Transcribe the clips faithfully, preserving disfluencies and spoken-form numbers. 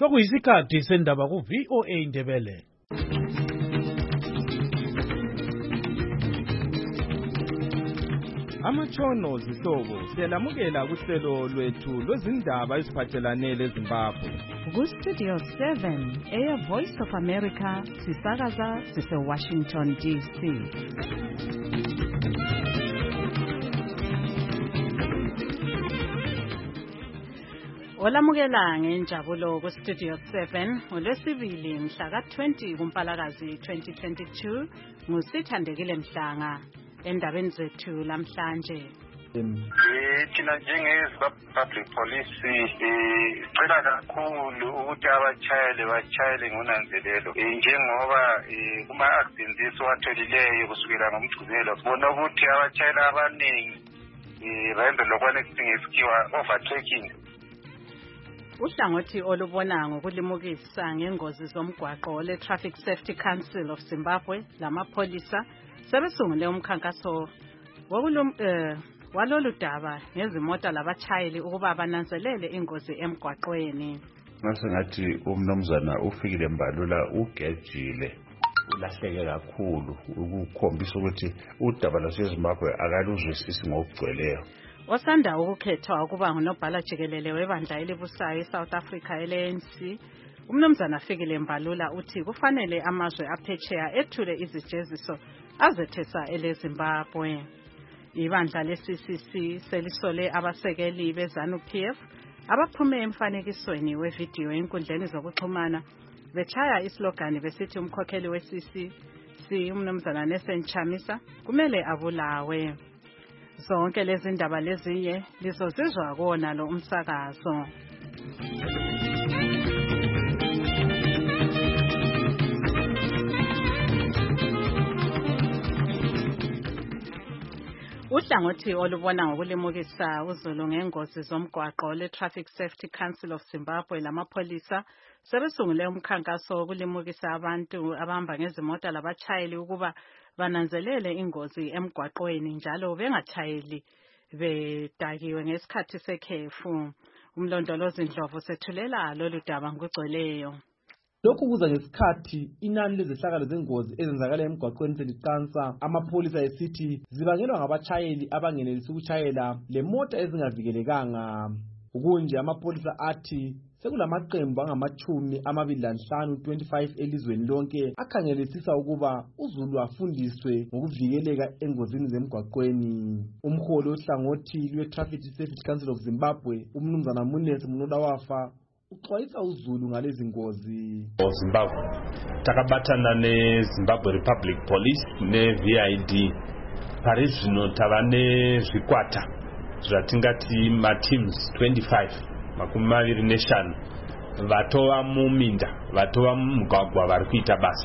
Sokuyisikhathi sendaba ku V O A Indebele. Amatshono zihlobo siyalamukela kuhlelo lwethu lwezindaba eziphathelane leZimbabwe. Ku Studio seven, Air Voice of America, sisakaza sise Washington D C. Olamukela ngenjabulo ku Studio seven ngolwesibili mhla ka twenty kuMpalakazi twenty twenty-two ngusithandekile Mhlanga. Endabeni zethu lamhlanje eh thina njenge-Zimbabwe Public Police eh icela kakhulu ukuthi abachayeli bachayele ngonanzelelo eh njengoba eh kuma accidents watholileyo kusukela ngomgcibelo sibona ukuthi abachayeli abaningi eh bayenza lokwane esingesikhiwa overtaking. Uhlangothi olubona ngokulimukisa ngengozi zomgwaqo le Traffic Safety Council of Zimbabwe lamapholisa sebesungule umkhankaso wokulum eh walolu daba ngezimota labachayeli ukuba bananzelele ingozi emgwaqweni. Ngasengathi umnomzana ufikile Mbalula ugejile ulahleke kakhulu ukukhombisa ukuthi udaba lwaseZimbabwe akaluzwisisi ngokugcweleyo. Osanda ukukhethwa ukuba ngunobhala jikelele webandla elibusayo eSouth Africa L N C, umnomzana Fikile Mbalula uthi kufanele amazwe aphetsheya ethule izijeziso azethesa eleZimbabwe. Ibandla le-C C C selisole abasekeli beZANU P F abaphume emfanekisweni wevidiyo enkundleni zokuxhumana bechaya islogani besithi umkhokheli we-C C C umnomzana Nelson Chamisa kumele abulawe. Zonke lezi ndaba lezinye lizozizwa kona lo umsakazo. Uhlangothi olubona ngokulimukisa uzulu ngengozi zomgwaqo le Traffic Safety Council of Zimbabwe lamapholisa sebesungule umkhankaso wokulimukisa abantu abahamba ngezimota labachayeli ukuba bananzelele ingozi emgwaqweni njalo bengachayeli bedakiwe ngesikhathi sekhefu. Umlondolozi Ndlovu sethulela lolu daba ngokugcweleyo. Lokhu kuza ngesikhathi inani lezehlakalo zengozi ezenzakala emgwaqweni seliqansa, amapholisa esithi zibangelwa ngabachayeli abangenelisi ukuchayela lemoto ezingavikelekanga. Ukunje amapholisa athi sekulamaqembu angamachumi amabili lanhlanu twenty-five elizweni lonke akhangelisisa ukuba uzulu afundiswe ngokuvikeleka engozini zemgwaqweni. Umholi ohlangothi lwe-Traffic Safety Council of Zimbabwe umnumzana Munesi Munodawafa uxwayisa uzulu ngalezi ngozi. Zimbabwe takabatana neZimbabwe Republic Police ne-V I D parizvino tava nezvikwata zvatingati ma-teams twenty-five makumi maviri neshanu vatova muminda vatova mumugwagwa vari kuita basa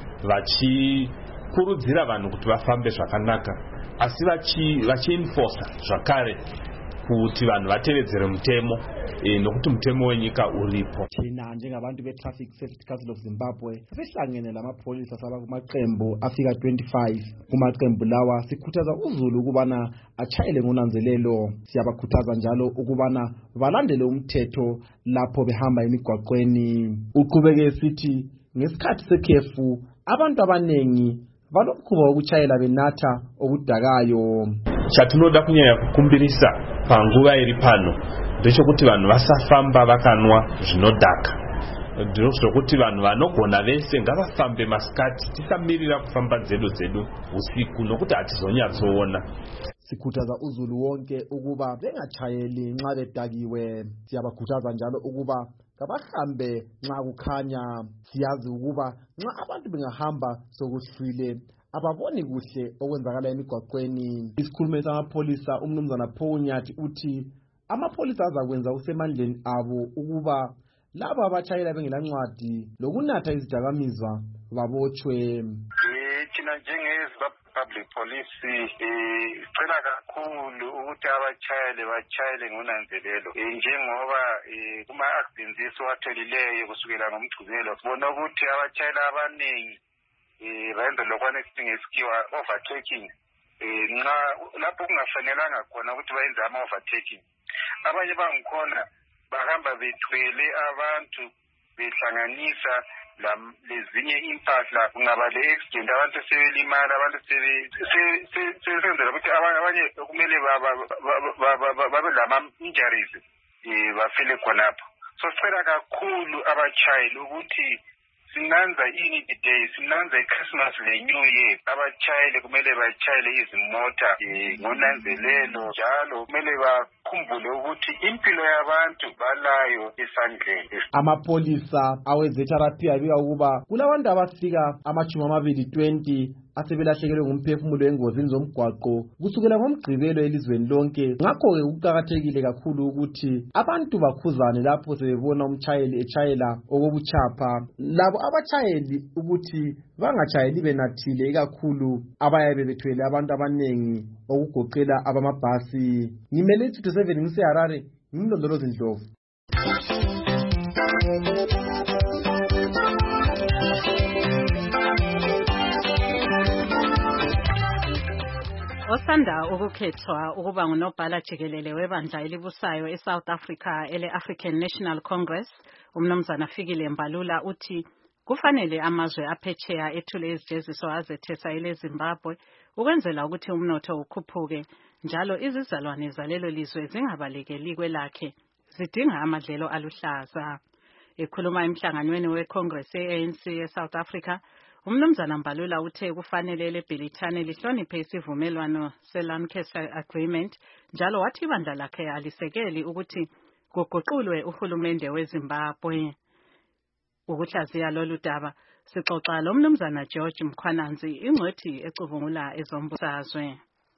vachikurudzira vanhu kuti vafambe zvakanaka asi vachienforsa zvakare kuti vanhu vatevedzere mutemo e, nokuti mutemo wenyika uripo. Thina njengabantu be-Traffic Safety Council of Zimbabwe sihlangene lamapholisa saba kumaqembu afika twenty-five. Kumaqembu lawa sikhuthaza uzulu ukubana achayele ngonanzelelo. Siyabakhuthaza njalo ukubana balandele umthetho lapho behamba emigwaqweni. Uqhubeke sithi ngesikhathi sekhefu abantu abanengi balokhuba ukuchayela benatha okudakayo. Chatinoda kunyanya kukumbirisa panguva iri pano ndechekuti vanhu vasafamba vakanwa zvinodhaka. Ndinozokuti vanhu vanogona vese ngavafambe masikati tisamirira kufamba dzedu dzedu usiku nokuti hatizonyatsoona. Sikhuthaza uzulu wonke ukuba bengachayeli nxa bedakiwe. Siyabakhuthaza njalo ukuba kabahambe nxa kukhanya. Siyazi ukuba nxa abantu bengahamba sokuhlwile ababoni kuhle okwenzakala emigwaqweni. Isikhulumeli samapholisa umnumzana Phonyathi uthi amapholisa azakwenza usemandleni abo ukuba labo abachayela bengelancwadi lokunatha izidakamizwa babotshwe. Eh thina njenge-Zimbabwe Public Police eh icela kakhulu ukuthi abachayeli bachayele ngonanzelelo eh njengoba eh kuma accidents watholileyo kusukela ngomgcibelo sibona ukuthi abachayeli abaningi eh bayenza lokwane esingesikhiwa overtaking eh nxa lapho kungafanelanga khona ukuthi bayenze ama overtaking. Abanye bangikhona bahamba bethwele abantu behlanganisa lezinye impahla kungaba le-accident abantu sebelimala abantu sebesenzela ukuthi abanye kumele babe lama-injuries um bafile khonapho. So sicela kakhulu abashayeli ukuthi sinanza ini today, sinanza i-Christmas le-New Year. Abashayeli kumele bashayele izimota ngonanzelelo, njalo kumele bakhumbule ukuthi impilo yabantu balayo esandleni. Amapolisa awe-Z R P abika ukuba kulabantu abafika amashumi amabili twenty asebelahlekelwe ngumphefumulo engozini zomgwaqo kusukela ngomgqibelo elizweni lonke. Ngakho-ke kuqakathekile kakhulu ukuthi abantu bakhuzane lapho sebebona umtshayeli etshayela okobuchapha. Labo abatshayeli ukuthi bangatshayeli benathile, ikakhulu abayabe bethwele abantu abanengi okugoqela abamabhasi. Ngimele two seven ngiseHarare, ngimlondolozi Ndlovu. Osanda ukukhethwa ukuba ngunobhala jikelele webandla elibusayo eSouth Africa ele-African National Congress, umnumzana Fikile Mbalula uthi kufanele amazwe aphetsheya ethule izijeziso azethesa eleZimbabwe ukwenzela ukuthi umnotho ukhuphuke, njalo izizalwane zalelo lizwe zingabalekeli kwelakhe, zidinga amadlelo aluhlaza. Ekhuluma emhlanganweni weCongress ye-A N C eSouth Africa, umnumzana Mbalula uthe kufanele leBhilithane lihloniphe isivumelwano se-Lancaster Agreement, njalo wathi ibandla lakhe alisekeli ukuthi kuguqulwe uhulumende weZimbabwe. Ukuhlaziya lolu daba sixoxa lo mnumzana George Mkhwananzi, ingcwethi ecubungula ezombusazwe.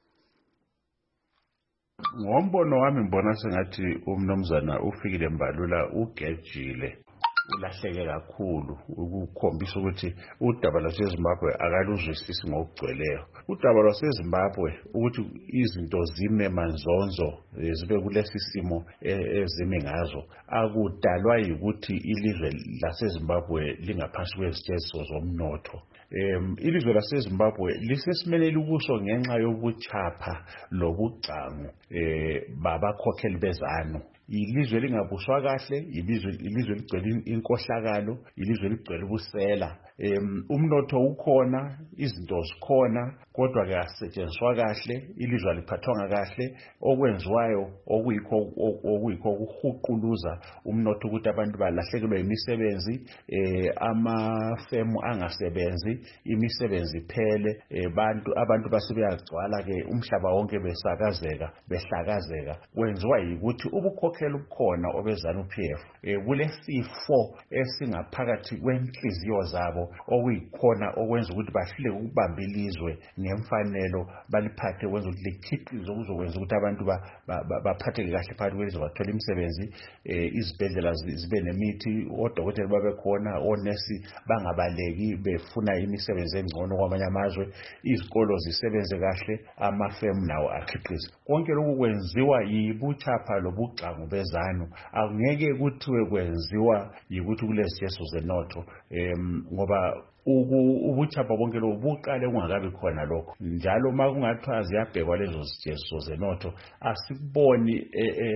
Ngombono wami ngibona sengathi umnumzana uFikile Mbalula ugejile, ulahleke kakhulu, ukukhombisa ukuthi udaba lwaseZimbabwe akaluzwisisi ngokugcweleyo. Udaba lwaseZimbabwe ukuthi izinto zime manzonzo zibe kulesi simo ezime ngazo akudalwa yikuthi ilizwe laseZimbabwe lingaphansi kwezijeziso zomnotho. Um, ilizwe laseZimbabwe lisesimeni ukuso ngenxa yobuchapha lobugcango eh babakhokheli bezanu. Ilizwe lingabuswa kahle, ilizwe ilizwe ligcwele inkohlakalo, ilizwe ligcwele ubusela. Um, umnotho ukhona, izinto zikhona, kodwa ke asetshenziswa kahle, ilizwe aliphathwanga kahle, okwenziwayo okuyikho okuyikho ukuhuquluza umnotho ukuthi abantu balahlekelwe imisebenzi, eh amafemu angasebenzi, imisebenzi iphele, abantu abantu basebeyagcwala ke umhlaba wonke besakazeka, behlakazeka. Kwenziwa yikuthi ubukhokheli bukhona obezana uP F. Eh kulesifo esingaphakathi kwenhliziyo zabo okuyikhona okwenza ukuthi bahlule ukubamba ilizwe ngemfanelo, baliphathe kwenza ukuthi likhiqize ukuzokwenza ukuthi abantu baphatheke kahle phakathi kwelizwe, bathola imisebenzi, izibhedlela zibe nemithi, odokotela babe khona, onesi bangabaleki befuna imisebenzi engcono kwamanye amazwe, izikolo zisebenze kahle, amafemu nawo akhiqize. Konke lokhu kwenziwa yibuchapha lobugcango bezanu. Akungeke kuthiwe kwenziwa yikuthi kulezijeziso zenotho, em ngoba ubuchapha bonke lo buqale kungakabi khona lokho. Njalo uma kungathiwa ziyabhekwa lezo zijeziso zenotho, asikuboni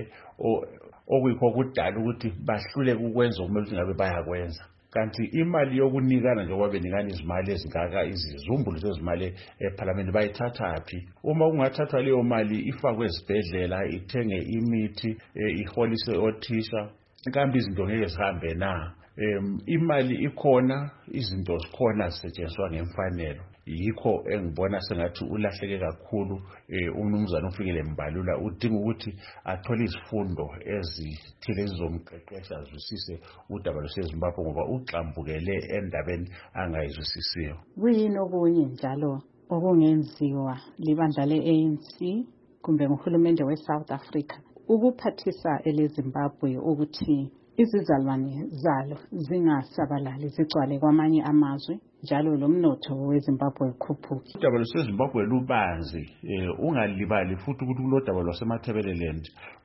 okuyikho kudala ukuthi bahlule ukwenza okumele ukuthi ngabe bayakwenza. Kanti imali yokunikana njengoba benikana izimali ezingaka, izizumbulu zezimali eParliament bayithathaphi? Uma kungathathwa leyo mali ifakwe ezibhedlela, ithenge imithi, iholise othisha, kambe izinto ngeke zihambe na? Um, imali ikhona, izinto zikhona zisetshenziswa ngemfanelo. Yikho engibona sengathi ulahleke kakhulu umnumzana uFikile Mbalula. Udinga ukuthi athole izifundo ezithile ezizomqeqesha azwisise udaba lwaseZimbabwe ngoba uxambukele endabeni angayizwisisiyo. Kuyini okunye njalo okungenziwa libandla le-A N C kumbe nguhulumende weSouth Africa ukuphathisa eleZimbabwe ukuthi izizalwane zalo zingasabalali zigcwale kwamanye amazwe, njalo lomnotho weZimbabwe ukhuphuke? Udaba lwaseZimbabwe lubanzi, ungalibali futhi ukuthi kulodaba lwaseMatabeleland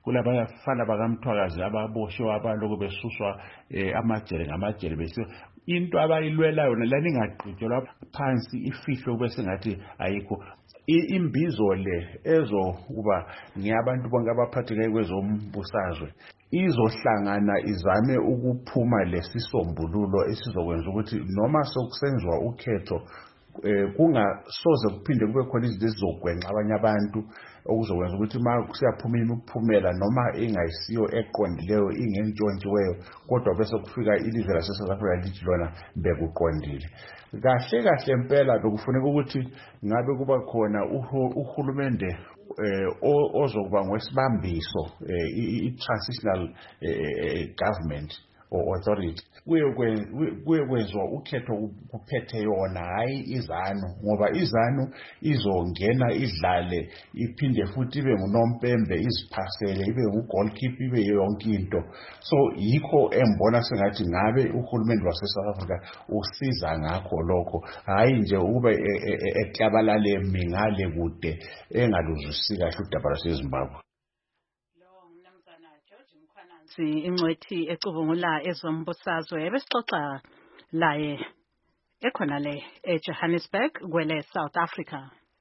kulabafana bakamthwakazi ababoshwe abaloko besuswa amajele ngamajele besiyo into abayilwela yona lani ingaqitshelwa phansi ifihlwe kube sengathi ayikho imbizo le ezokuba ngiyabantu bonke abaphatheke kwezombusazwe izohlangana izame ukuphuma lesisombululo esizokwenza ukuthi noma sokusenziwa ukhetho kungasoze kuphinde kube khona izinto ezizogwenxa abanye abantu okuzokwenza ukuthi ma kusiyaphuma imiphumela noma ingayisiyo eqondileyo ingentshontshiweyo kodwa bese kufika ilizwe lase-South Africa lithi lona bekuqondile kahle kahle impela bekufuneka ukuthi ngabe kuba khona uhulumende ozokuba ngwesibambiso i-transitional government or authority kuye kwenziwa ukhetho kuphethe yona hayi izanu ngoba izanu izongena idlale iphinde futhi ibe ngunompembe iziphasele ibe ngugolkeeper ibe yonke into so yikho embona sengathi ngabe uhulumende wase-South Africa usiza ngakho lokho hayi nje ube eklabalale mingale kude engaluzwisisi kahle udaba lwaseZimbabwe. Ingcwethi ecubungula ezombusazwe besixoxa laye ekhona le eJohannesburg kwele South Africa.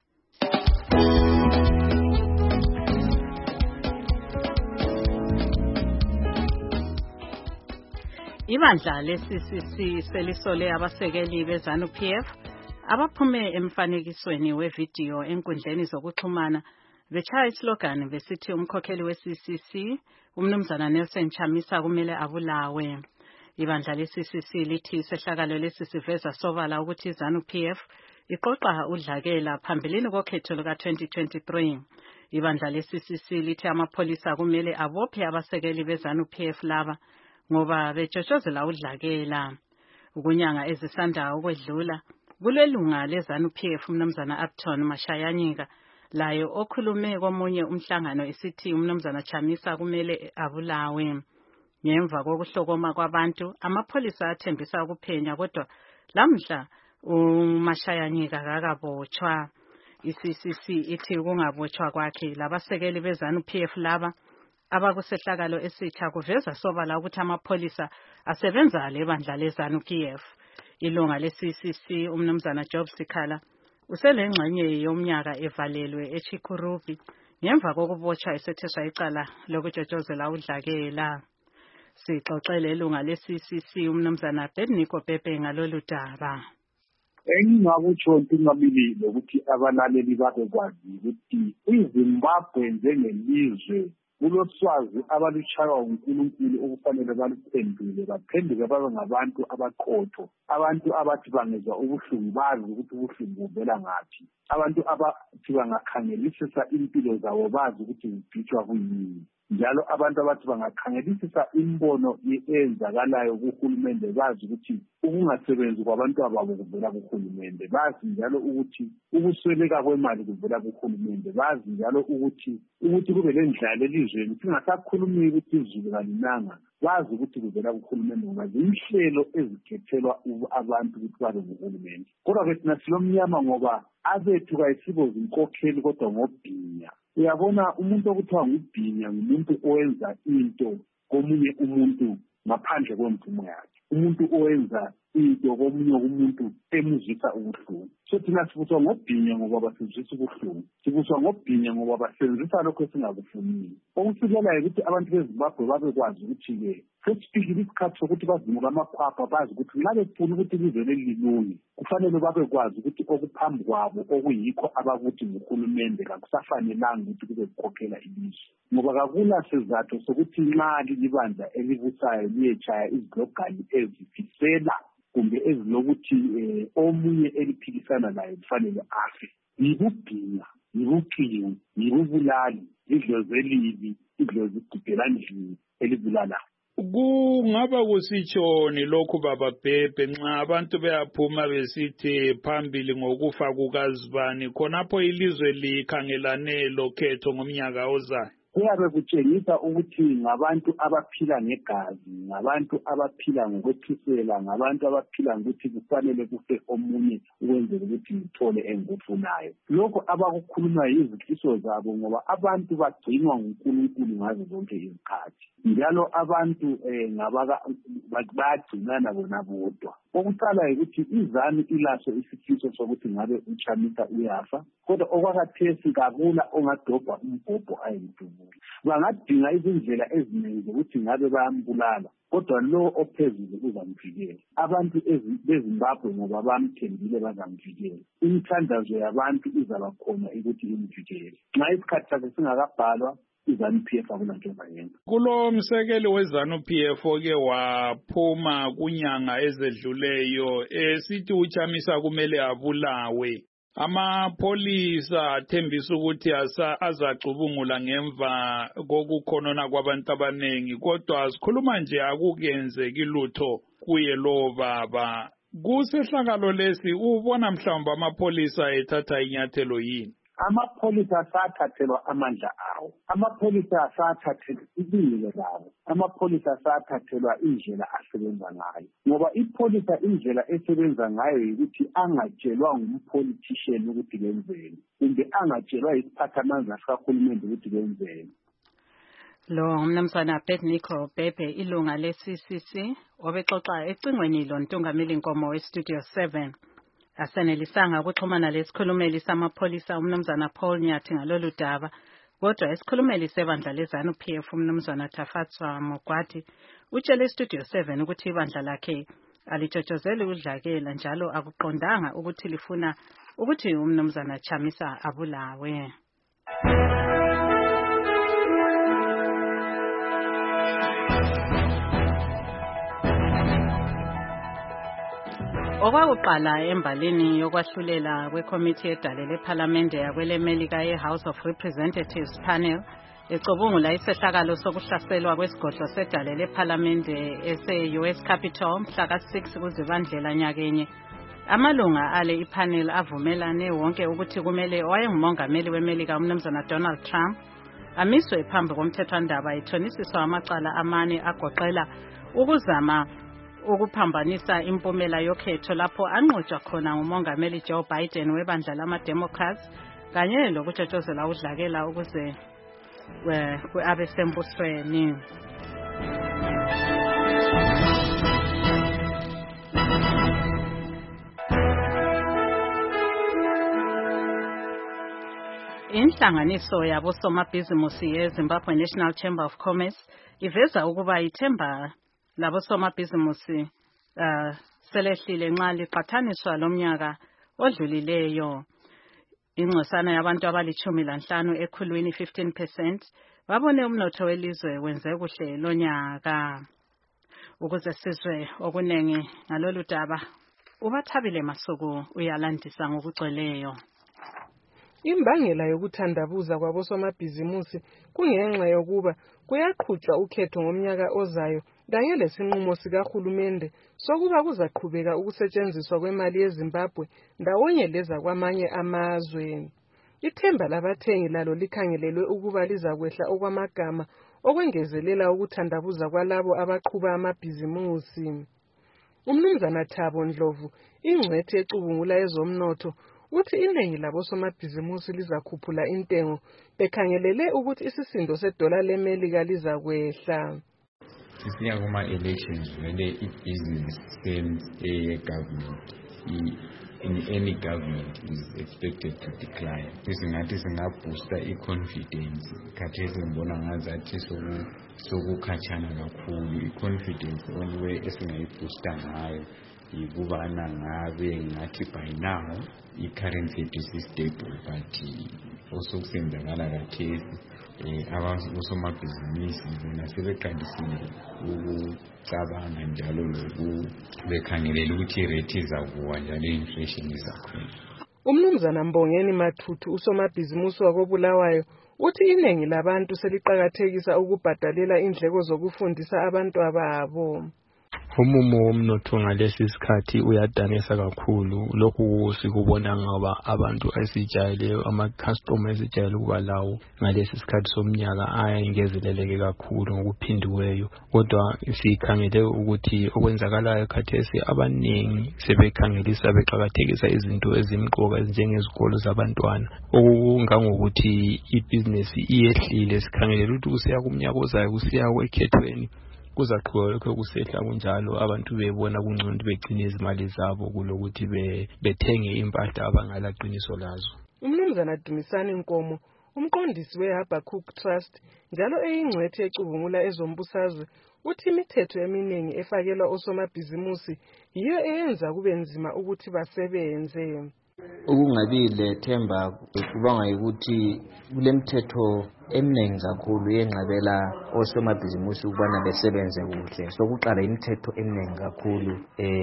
Ibandla le-C C C selisole abasekeli beZANU P F abaphume emfanekisweni wevidiyo enkundleni zokuxhumana bechaya islogan besithi umkhokheli we-C C C umnumzana Nelson Chamisa kumele abulawe. Ibandla le-C C C lithi sehlakalo lesi siveza sobala ukuthi iZANU P F iqoqa udlakela phambilini kokhetho luka twenty twenty-three. Ibandla le-C C C lithi amapholisa kumele abophe abasekeli beZANU P F laba ngoba bejotshozela udlakela. Ukunyanga ezisanda ukwedlula kulelunga leZANU P F umnumzana Upton Mashayanyika layo okhulume komunye umhlangano esithi umnumzana Chamisa kumele abulawe. Ngemva kokuhlokoma kwabantu amapholisa athembisa ukuphenya kodwa lamhla uMashayanyika akabotshwa. I-C C C ithi kungabotshwa kwakhe labasekeli beZANU P F laba abakusehlakalo esitsha kuveza sobala ukuthi amapholisa asebenza lebandla leZANU P F. Ilunga le-C C C umnumzana Job Sikhala uselengxenye yomnyaka evalelwe eChikurubi ngemva kokubotshwa esetheswa icala lokujotshozela udlakela. Sixoxele ilunga le-C C C umnumzana Bedniko Pepe ngalolu daba. Engingakutsho ngingabili ukuthi abalaleli babekwazi ukuthi iZimbabwe njengelizwe kuloswazi abalushaywa uNkulunkulu okufanele baluphendule baphenduke babe ngabantu abaqotho abantu abathi bangezwa ubuhlungu bazi ukuthi ubuhlungu buvela ngaphi abantu abathi bangakhangelisisa impilo zabo bazi ukuthi zibhitshwa kuyini njalo abantu abathi bangakhangelisisa imbono eyenzakalayo kuhulumende bazi ukuthi ukungasebenzi kwabantu ababo kuvela kuhulumende bazi njalo ukuthi ukusweleka kwemali kuvela kuhulumende bazi njalo ukuthi ukuthi kube lendlala elizweni singasakhulumi ukuthi izulu kalinanga bazi ukuthi kuvela kuhulumende ngoba zinhlelo ezikhethelwa abantu ukuthi babe kuhulumende kodwa ke thina silomnyama ngoba abethu kayisibo zinkokheli kodwa ngobhinya. Uyabona umuntu okuthiwa ngubhinya ngumuntu owenza into komunye umuntu ngaphandle kwemvumo yakhe umuntu owenza into komunye umuntu emuzisa ubuhlungu. So thina sibuswa ngobhinya ngoba basizisa ubuhlungu sibuswa ngobhinya ngoba basenzisa lokho esingakufuniyo. Okusikelayo ukuthi abantu beZimbabwe babekwazi ukuthi-ke sesifikile isikhathi sokuthi bazimuka amakhwapha bazi ukuthi nxa befuna ukuthi ilizwe leli lilunge kufanele babekwazi ukuthi okuphambi kwabo okuyikho abakuthi nguhulumende kakusafanelanga ukuthi kube kukhokhela ilizwe ngoba kakula sizathu sokuthi nxa lilibandla elibusayo liyetshaya izilogani ezifisela kumbe ezilokuthi omunye eliphikisana layo kufanele afe. Yibubhinya, yibuqhiwu, yibubulali, idlozi elibi, idlozi igubhelandlini elibulalayo. Kungaba kusitshoni lokhu baba Bhebhe nxa abantu beyaphuma besithi phambili ngokufa kukaZibani khonapho ilizwe likhangelane lokhetho ngomnyaka ozayo? kuyabe kutshengisa ukuthi ngabantu abaphila negazi, ngabantu abaphila ngokwethisela, ngabantu abaphila ngokuthi kufanele kufe omunye ukwenzela ukuthi uthole engikufunayo. Lokho abakukhuluma yizifiso zabo ngoba abantu bagcinwa nguNkulunkulu ngazo zonke izikhathi. Njalo abantu eh ngabaka bagcinana bona bodwa. Okuqala ukuthi izami ilaso isifiso sokuthi ngabe uChamisa uyafa, kodwa okwakhathesi kakula ongadobha umbhobho ayintubula. Bangadinga izindlela eziningi zokuthi ngabe bayambulala, kodwa lo ophezulu uzamvikela. Abantu beZimbabwe ngoba bamthembile bazamvikela. Imithandazo yabantu izaba khona ukuthi imvikele. Nxa isikhathi sakhe singakabhalwa iZANU P F akulanto bayenza. Kulo msekeli weZANU P F oke waphuma kunyanga ezedluleyo esithi uChamisa kumele abulawe. Amapholisa athembisa ukuthi azacubungula ngemva kokukhonona kwabantu abanengi, kodwa sikhuluma nje akukenzeki lutho kuye lo baba. Kusehlakalo lesi ubona mhlawumbe amapholisa ethatha inyathelo yini? Amapholisa asathathelwa amandla awo, amapholisa asathathelwa ibingezo lawo, amapholisa asathathelwa indlela asebenza ngayo, ngoba ipholisa indlela esebenza ngayo ukuthi angatshelwa ngumpolitician ukuthi benzeni, kumbe angatshelwa isiphathamandla sikahulumende ukuthi benzeni. Lo umnumzana Abednego Bhebhe ilunga le-C C C obexoxa ecingweni lo Ntungameli Nkomo we-Studio seven. Asenelisanga ukuxhumana lesikhulumeli samapholisa umnumzana Paul Nyathi ngalolu daba, kodwa isikhulumeli sebandla leZANU P F umnumzana Tafatswa Mogwadi utshele iStudio seven ukuthi ibandla lakhe alitshotshozeli udlakela njalo akuqondanga ukuthi lifuna ukuthi umnumzana Chamisa abulawe. Okwakuqala embalini yokwahlulela kwekomiti edale lePhalamende yakwelemelika ye-House of Representatives panel ecubungula isehlakalo sokuhlaselwa kwesigodlo sedale lePhalamende ese-U S Capitol mhla ka six kuZibandlela nyakenye. Amalunga ale ipanel avumelane wonke ukuthi kumele owayengumongameli weMelika umnumzana Donald Trump amiswe phambi komthethwandaba ethonisiswa amacala amane agoqela ukuzama ukuphambanisa impumela yokhetho lapho anqotshwa khona ngumongameli Joe Biden webandla lama-Democrats kanye lokutshotshozela udlakela ukuze abe sembusweni. Inhlanganiso yabosomabhizimusi ye-Zimbabwe National Chamber of Commerce iveza ukuba ithemba labosomabhizimusi uh, selehlile nxa liqathaniswa lomnyaka odlulileyo. Ingcosana yabantu abalichumi lanhlanu ekhulwini fifteen percent babone umnotho welizwe wenze kuhle lonyaka. Ukuze sizwe okunengi ngalolu daba ubathabile Masuku uyalandisa ngokugcweleyo. Imbangela yokuthandabuza kwabosomabhizimusi kungenxa yokuba kuyaqhutshwa ukhetho ngomnyaka ozayo kanye lesinqumo sikahulumende sokuba kuzaqhubeka ukusetshenziswa kwemali yeZimbabwe ndawonye leza kwamanye amazwe. Ithemba labathengi lalo likhangelelwe ukuba lizakwehla okwamagama okwengezelela ukuthandabuza kwalabo abaqhuba amabhizimusi. Umnumzana Thabo Ndlovu, ingcwethi ecubungula ezomnotho, uthi iningi labosomabhizimusi lizakhuphula intengo bekhangelele ukuthi isisindo sedola leMelika lizakwehla. Sisiya kuma-elections vele i-business sense ye-government in any government is expected to decline. Singathi singaboosta i-confidence khathesi ngibona ngazathi sokukhatshana kakhulu. I-confidence only way esingayiboosta ngayo yikubana ngabe ngathi by now i-currency is stable, but also kusenzakala kathesi abosomabhizinisi bona sebeqalisile ukucabanga njalo bekhangelela ukuthi irate izakuwa njalo i-inflation izakhwela. Umnumzana Mbongeni Mathuthu usomabhizinisi wakobulawayo uthi iningi labantu seliqhakathekisa ukubhadalela indleko zokufundisa abantu ababo. Umumo womnotho ngalesi sikhathi uyadanisa kakhulu. Lokhu sikubona ngoba abantu asijayele ama-customer asijayele ukuba lawo ngalesi sikhathi somnyaka ayengezeleleke kakhulu ngokuphindiweyo. Kodwa sikhangele ukuthi okwenzakalayo khathesi abaningi sebekhangelisa beqakathekisa izinto ezimqoka ezinjengezikolo zabantwana. Okungangokuthi ibhizinesi iyehlile, sikhangelela ukuthi kusiya kumnyaka ozayo kusiya ekhethweni kuzaqhubeka kusehla kunjalo, abantu bebona kungcono begcine izimali zabo kulokuthi bethenge impahla abangalaqiniso lazo. Umnumzana Dumisani Nkomo, umqondisi we-Habakkuk Trust njalo eyingcwethe ecubungula ezombusazwe, uthi imithetho eminingi efakelwa osomabhizimusi yiyo eyenza kube nzima ukuthi basebenze. Ukungabi lethemba kubanga ukuthi kulemithetho eminingi kakhulu yenqabela osomabhizimusi ukubana besebenze kuhle. Sokuqala imithetho eminingi kakhulu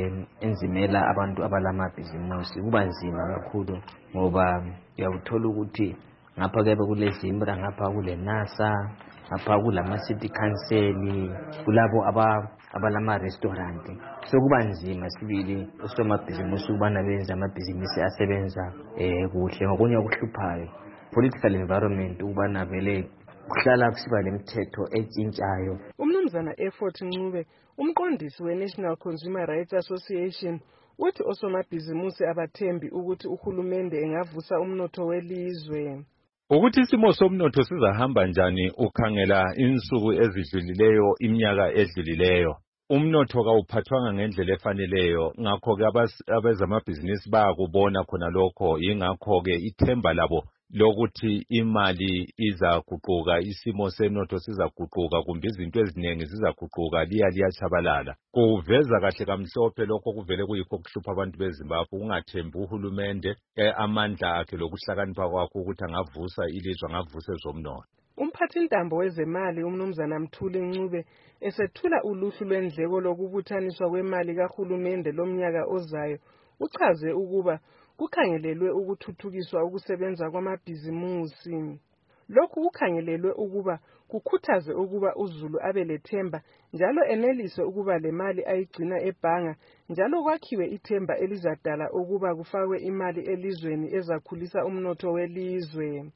enzimela abantu abalamabhizimusi. Kuba nzima kakhulu ngoba uyawuthola ukuthi ngapha kebe kule Zimbra, ngapha kule NASA, ngapha kulama city council, kulabo aba abalama restaurant. So kuba nzima sibili osomabhizimusi ukubana benza amabhizinisi asebenza eh kuhle. Ngokunye okuhluphayo political environment ubana vele kuhlala kusiba lemithetho etshintshayo. Umnumzana Effort Ncube, umqondisi we-National Consumer Rights Association, uthi osomabhizimusi abathembi ukuthi uhulumende engavusa umnotho welizwe. Ukuthi isimo somnotho sizahamba njani ukhangela insuku ezidlulileyo, iminyaka edlulileyo. Umnotho kawuphathwanga ngendlela efaneleyo, ngakho ke abezamabhizinisi bayakubona khona lokho. Ingakho ke ithemba labo lokuthi imali izaguquka, isimo senotho sizaguquka, kumbe izinto eziningi zizaguquka liya liyachabalala. Kuveza kahle kamhlophe lokho kuvele kuyikho kuhlupha abantu beZimbabwe, ungathembi uhulumende amandla akhe lokuhlakanipha kwakho ukuthi angavusa ilizwe, angavusa ezomnotho. Umphathintambo wezemali umnumzana Mthuli Ncube esethula uluhlu lwendleko lokubuthaniswa kwemali kahulumende lomnyaka ozayo, uchaze ukuba kukhangelelwe ukuthuthukiswa ukusebenza kwamabhizimusi. Lokhu kukhangelelwe ukuba kukhuthaze ukuba uZulu abe lethemba njalo enelise ukuba le mali ayigcina ebhanga, njalo kwakhiwe ithemba elizadala ukuba kufakwe imali elizweni ezakhulisa umnotho welizwe.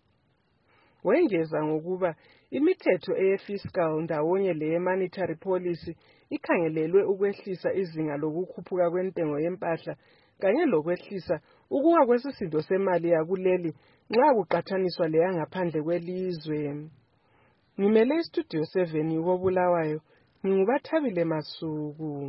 Wengeza ngokuba imithetho eye-fiscal ndawonye leye-monetary policy ikhangelelwe ukwehlisa izinga lokukhuphuka kwentengo yempahla kanye lokwehlisa ukuwa kwesisindo semali yakuleli nxa kuqathaniswa leya ngaphandle kwelizwe. Ngimele istudio seven yokobulawayo, ngingubathabile Masuku.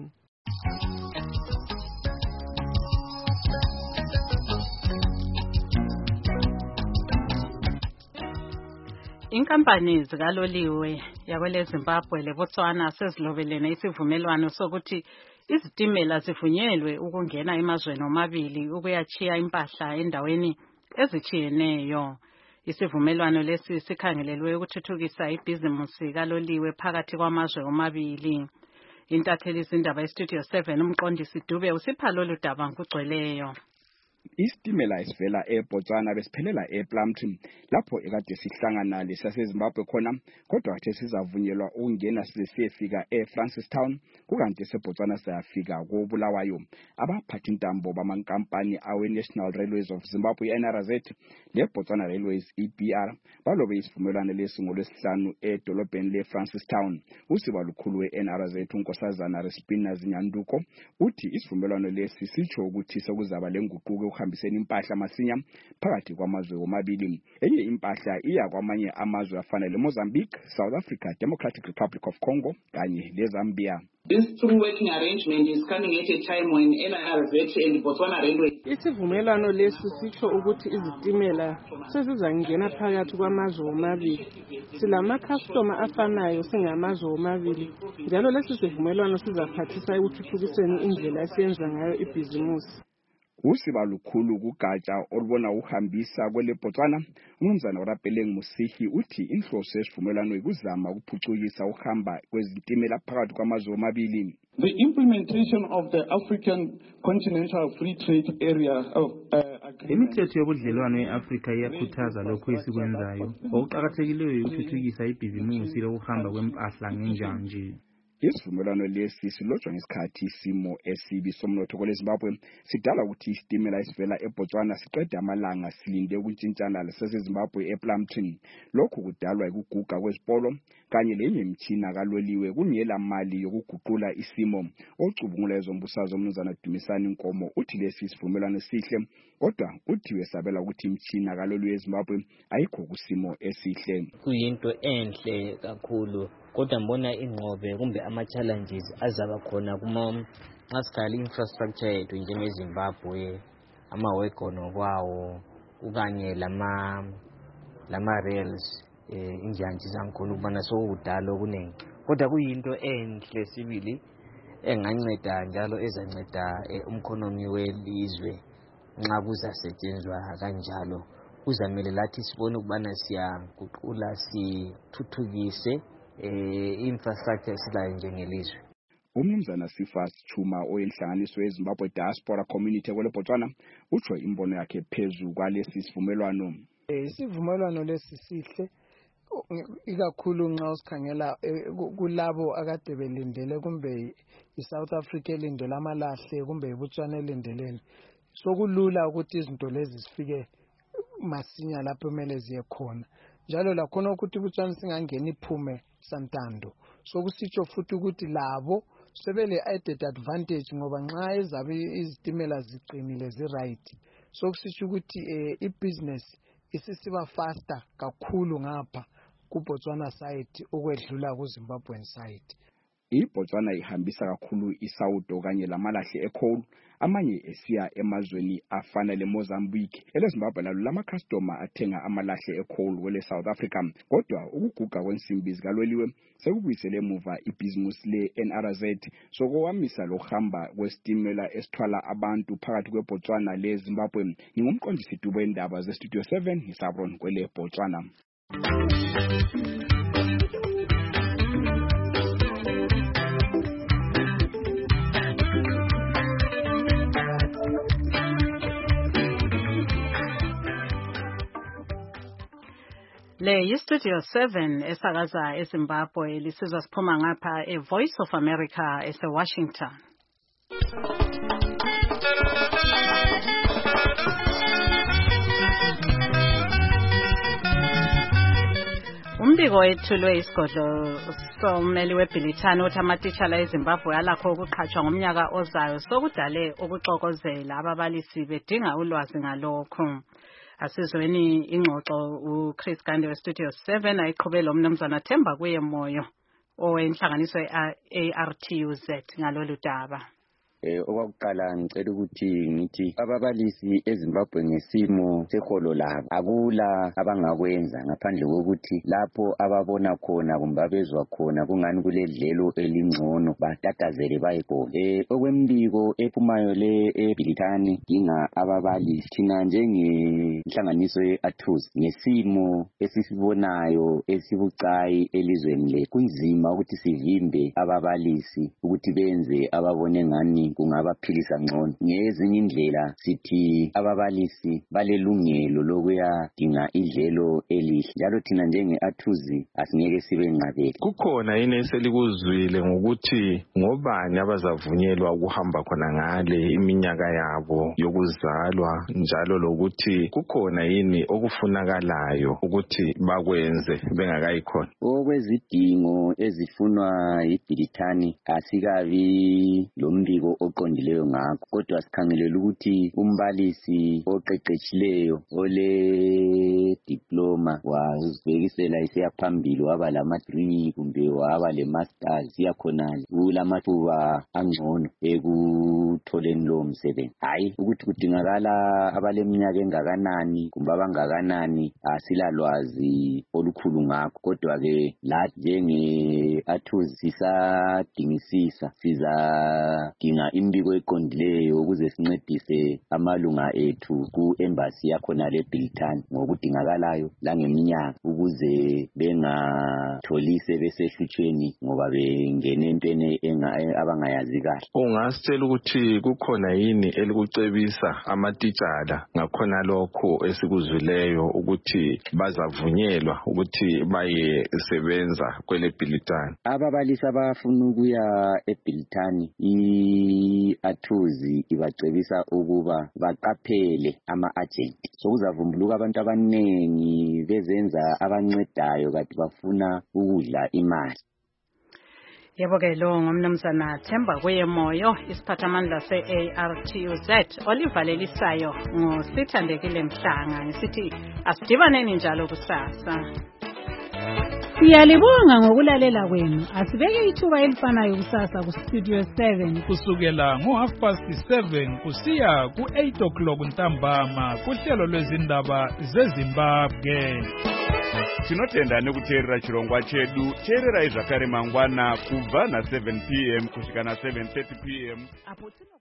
Inkampani zikaloliwe yakwele Zimbabwe leBotswana sezilobelene isivumelwano sokuthi izitimela zivunyelwe ukungena emazweni omabili ukuyachiya impahla endaweni ezitshiyeneyo. Isivumelwano lesi sikhangelelwe ukuthuthukisa ibhizimusi kaloliwe phakathi kwamazwe omabili. Intatheli izindaba eStudio seven umqondisi Dube usipha lolu daba ngokugcweleyo. Isitimela esivela eBotswana besiphelela ePlumtree lapho ekade sihlangana lesaseZimbabwe khona, kodwa kade sizavunyelwa ukungena size siyefika eFrancistown, kukanti eseBotswana sayafika koBulawayo. Abaphathintambo bamankampani awe-National Railways of Zimbabwe N R Z leBotswana Railways E B R balobe isivumelwano lesi ngolwesihlanu edolobheni leFrancistown. Usiba lukhulu we-N R Z uNkosazana Respina Zinyanduko uthi isivumelwano lesi sitsho ukuthi sekuzaba lenguquko ukuhambiseni impahla masinya phakathi kwamazwe omabili. Enye impahla iya kwamanye amazwe afana leMozambique, South Africa, Democratic Republic of Congo kanye leZambia. This true working arrangement is coming at a time when N R Z and Botswana Railway. Isivumelwano lesi sitsho ukuthi izitimela sezizangena phakathi kwamazwe omabili. Silama customer afanayo singamazwe omabili. Njalo lesi sivumelwano sizaphathisa ekuthuthukiseni indlela esiyenza ngayo ibhizimusi. Usiba lukhulu kugatsha olubona uhambisa kwele Botswana umnumzana uRapeleng Musihi uthi inhloso yesivumelwano ikuzama ukuphucukisa uhamba kwezitimela phakathi kwamazwe omabili. The implementation of the African Continental Free Trade Area of uh, imithetho yobudlelwano eAfrika iyakhuthaza lokho esikwenzayo. Okuqakathekileyo ukuthuthukisa ibhizimusi lokuhamba kwempahla ngenjanje. Isivumelwano lesi silotshwa ngesikhathi isimo esibi somnotho kweleZimbabwe sidala ukuthi isitimela esivela eBotswana siqede amalanga silinde ukuntshintshana laseZimbabwe ePlumtree. Lokhu kudalwa ukuguga kwezipolo kanye lenye imitshina kaloliwe kungela mali yokuguqula isimo. Ocubungula ezombusazwe umnumzana Dumisani Nkomo uthi lesi isivumelwano sihle kodwa uthi wesabela ukuthi imitshina kaloliwe eZimbabwe ayikho kusimo esihle. Kuyinto enhle kakhulu kodwa mbona ingqobe kumbe ama-challenges azaba khona kuma nxa infrastructure yethu njengeZimbabwe, ama-wagon kwawo ukanye lama lama rails eh injanji zangikhona ukubana sokudala okuningi kodwa kuyinto enhle sibili enganceda njalo ezanceda umkhonomi welizwe nxa kuzasetshenzwa kanjalo. Kuzamele lathi sibone ukubana siyaguqula sithuthukise eh infrastructure silayo njengelizwe. Umnumzana Sifas Chuma oyenhlanganiso yeZimbabwe Diaspora Community kweleBotswana utsho imbono yakhe phezulu kwalesi sivumelwano. Isivumelwano lesi sihle ikakhulu nxa usikhangela kulabo akade belindele kumbe iSouth Africa elindele amalahle kumbe iBotswana elindeleni. Sokulula ukuthi izinto lezi zifike masinya lapho kumele ziye khona. Njalo lakhona ukuthi iBotswana singangena iphume santando. Sokusitsho futhi ukuthi labo sebele added advantage ngoba nxa ezabe izitimela ziqinile zi right. Sokusitsho ukuthi ibusiness isisiba faster kakhulu ngapha kuBotswana side ukwedlula kuZimbabwe side. iBotswana ihambisa kakhulu isawudo kanye lamalahle ecoal amanye esiya emazweni afana leMozambique. EleZimbabwe lalo lama customer athenga amalahle ecoal kwele South Africa kodwa ukuguga kwensimbi zikaloliwe sekubuyisele emuva ibhizinisi le N R Z sokwamisa lohamba kwesitimela esithwala abantu phakathi kweBotswana leZimbabwe. Ngingumqondisi dubo endaba ze Studio seven Hisabron kwele Botswana. Le yiStudio seven esakaza eZimbabwe lisizwa siphuma ngapha eVoice of America eseWashington. Umbiko wethulwe isigodlo sommeli weBhilithani uthi amatitshala eZimbabwe alakho ukuqhatshwa ngomnyaka ozayo sokudale ukuxokozela ababalisi bedinga ulwazi ngalokho. Asizweni ingxoxo uChris Gande weStudio seven ayiqhubela umnumzana Themba kuye moyo owenhlanganiso ye-A R T U Z ngalolu daba. Eh okwakuqala ngicela ukuthi ngithi ababalisi eZimbabwe ngesimo seholo labo akula abangakwenza ngaphandle kokuthi lapho ababona khona kumbe abezwa khona kungani kuledlelo elingcono batatazele bayibone. Eh okwembiko ephumayo le eBhilithani dinga ababalisi thina njengenhlanganiso ye-A T U Z ngesimo esisibonayo esibucayi elizweni le kunzima ukuthi sivimbe ababalisi ukuthi benze ababone ngani kungabaphilisa ngcono. Ngezinye indlela sithi ababalisi balelungelo lokuyadinga idlelo elihle njalo thina njenge-A T U Z asingeke sibe nqabele. Kukhona yini eselikuzwile ngokuthi ngobani abazavunyelwa ukuhamba khona ngale iminyaka yabo yokuzalwa njalo lokuthi kukhona yini okufunakalayo ukuthi bakwenze bengakayikhona? Okwezidingo ezifunwa yiBhilithani asikabi lombiko oqondileyo ngakho kodwa sikhangelela ukuthi umbalisi oqeqetshileyo ole diploma wazibhekisela isiya phambili waba lama degree kumbe waba le masters siyakhonala kulamathuba angcono ekutholeni lo msebenzi. Hayi ukuthi kudingakala abaleminyaka engakanani kumbe abangakanani asilalwazi olukhulu ngakho kodwa ke la njenge-A T U Z sisadingisisa siza dinga imbiko eqondileyo ukuze sincedise amalunga ethu ku-embassy yakhona leBhilithani ngokudingakalayo langeminyaka ukuze bengatholi sebesehlutshweni ngoba bengene entweni abangayazi kahle. Ungasitshela ukuthi kukhona yini elikucebisa amatitshala ngakhona lokho esikuzwileyo ukuthi bazavunyelwa ukuthi baye sebenza kwele Bhilitane? Ababalisi abafuna ukuya eBhilitane i-athuzi ibacebisa ukuba baqaphele ama-agent. So kuzavumbuluka abantu abaningi bezenza abancedayo kati bafuna ukudla imali. Yebo ke lo ngomnumzana Themba Kuyemoyo, isiphathamandla se-A R T U Z olivalelisayo ngosithandekile Mhlanga ngisithi asidibaneni njalo kusasa. Siyalibonga ngokulalela kwenu. Asibeke ithuba elifanayo kusasa ku Studio seven kusukela ngo half past seven kusiya ku eight o'clock ntambama kuhlelo lwezindaba zeZimbabwe. Tinotenda nekuteerera chirongwa chedu. Teererai zvakare mangwana kubva na seven p m kusvika na seven thirty p m